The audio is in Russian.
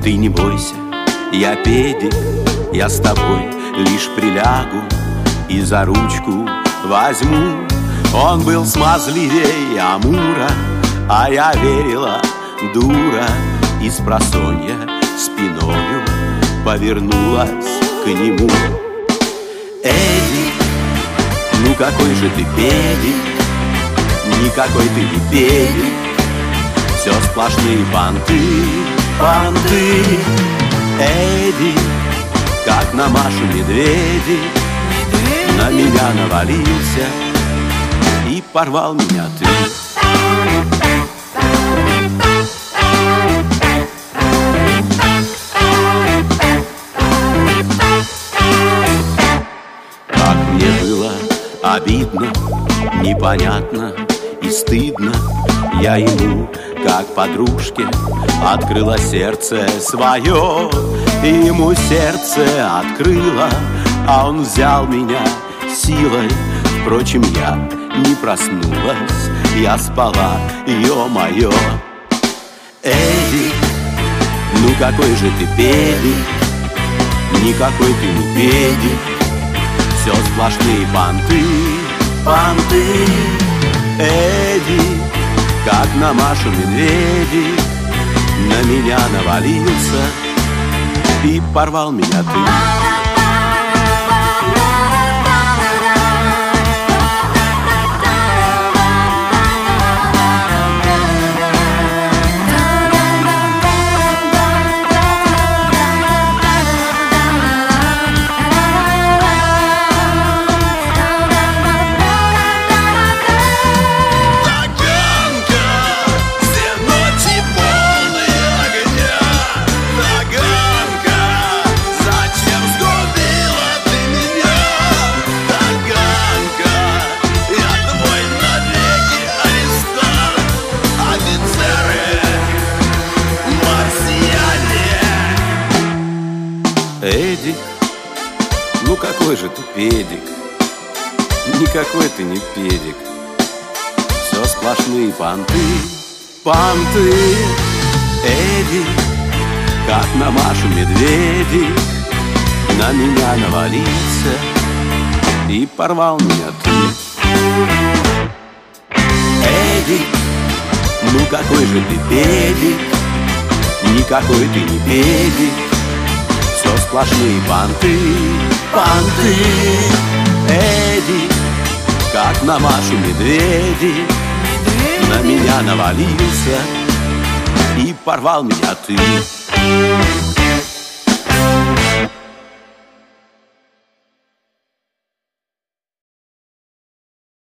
Ты не бойся, я педик, я с тобой лишь прилягу и за ручку возьму. Он был смазливей Амура, а я верила, дура, и спросонья спиною повернулась к нему. Эдик, ну какой же ты педик, никакой ты не педик, все сплошные понты, понты. Эдик, как на Машу медведик, на меня навалился и порвал меня ты. Как мне было обидно, непонятно и стыдно, я ему, как подружке, открыла сердце свое. И ему сердце открыла, а он взял меня силой. Впрочем, я не проснулась, я спала, ё-моё. Эдик, ну какой же ты педик, никакой ты не педик, все сплошные понты, понты. Эдик, как на Машу медведик, на меня навалился и порвал меня ты. Эдик, ну какой же ты педик, никакой ты не педик, все сплошные понты, понты. Эдик, как на Машу медведик, на меня навалился и порвал меня ты. Эдик, ну какой же ты педик, никакой ты не педик, все сплошные понты, понты. Эдик, как на Машу медведик, на меня навалился и порвал меня ты.